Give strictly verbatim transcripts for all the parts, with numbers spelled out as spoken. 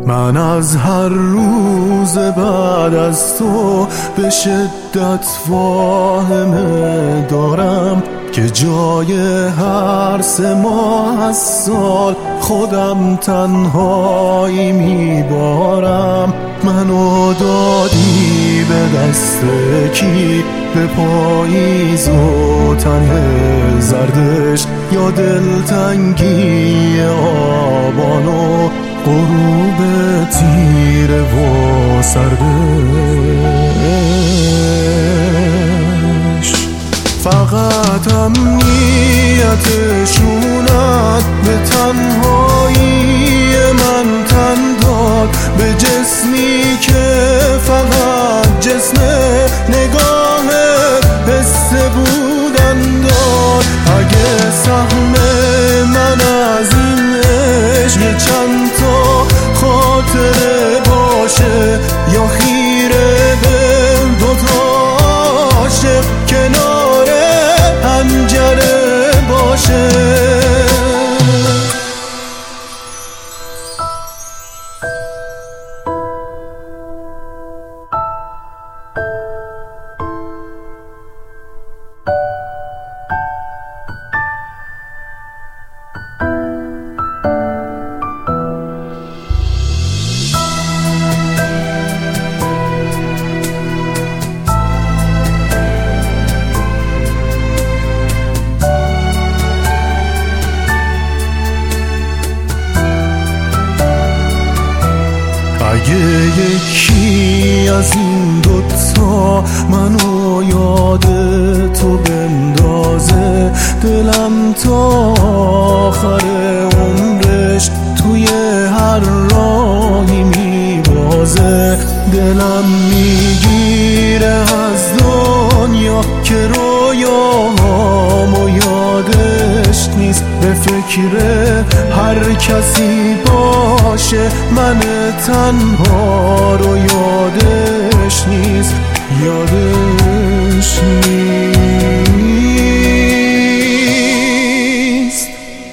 من از هر روز بعد از تو به شدت واهمه دارم که جای هر سه ماه از سال خودم تنهایی میبارم. منو دادی به دست کی؟ به پاییز و تنه زردش، یا دلتنگی آبان و غروب تیره و سردش؟ فقط امنیتشونت به تنهایی من تن داد، به جسمی که فقط جسم نگاه حس بودن داد. اگه سهم من از این عشق یه چند تا خاطره باشه، یا خیره به دوتا عاشق کنار پنجره باشه. اگه یکی از این دوتا منو یاد تو بندازه، دلم تا آخر عمرش توی هر راهی میبازه. دلم میگیره از دنیا که رویاهامو یادش نیست، به فکر هر کسی باشه من تنها رو یادش نیست، یادش نیست.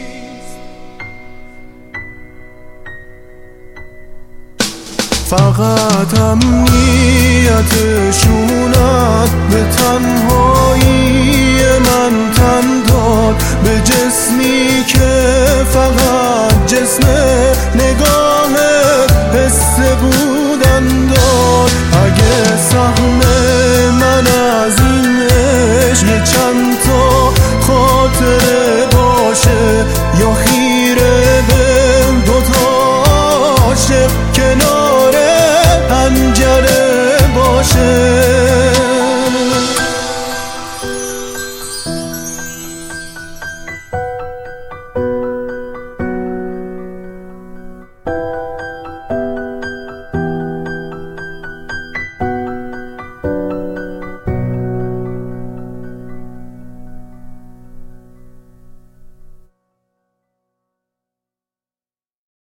فقط امنیتشونت به تنهایی من تن داد، به جسمی که فقط جسم نگاه حس بودن داد. اگه سهم من از این عشق یه چند تا خاطره باشه، یا